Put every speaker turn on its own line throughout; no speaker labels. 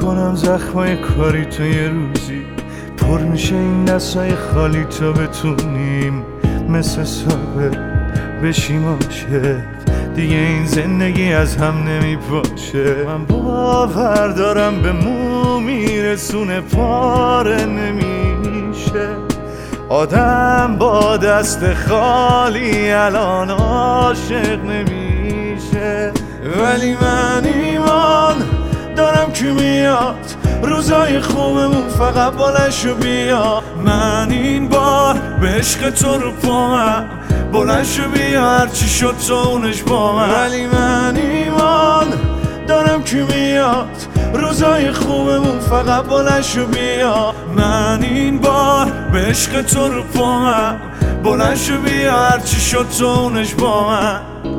کنم زخمای کاری تو یه روزی پر میشه این دستای خالی تا بتونیم مثل سابق بشیم عاشق. دیگه این زندگی از هم نمیپاشه. من باور دارم به مو میرسونه پاره نمیشه. آدم با دست خالی الان عاشق نمیشه. ولی من ایمان دارم که میاد روزای خوبمون فقط بلنشو بیا. من این بار به عشق تو رو پامم بلنشو بیا هرچی شد تو اونش با من. ولی من ایمان دارم که میاد روزای خوبمون فقط بلنشو بیا. من این بار به عشق تو رو پامم بلنشو بیا هرچی شد تو اونش با من.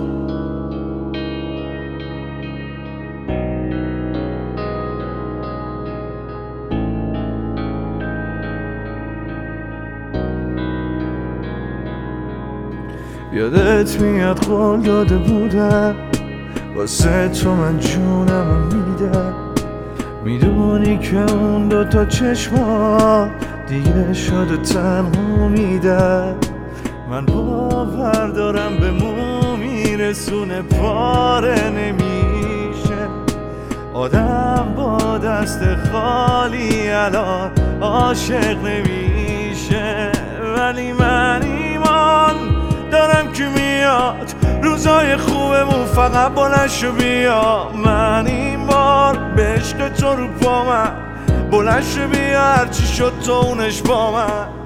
یادت میاد قول داده بودم واسه تو من جونم میدم. میدونی که اون دوتا چشمات دیگه شده تنها میدم. من باور دارم به مو میرسونه پاره نمیشه. آدم با دست خالی الان عاشق نمیشه. ولی من ایمان دارم که میاد روزای خوبمون فقط بلنشو بیا. من این بار به عشق تو رو پامم بلنشو بیا هرچی شد تو اونش با من.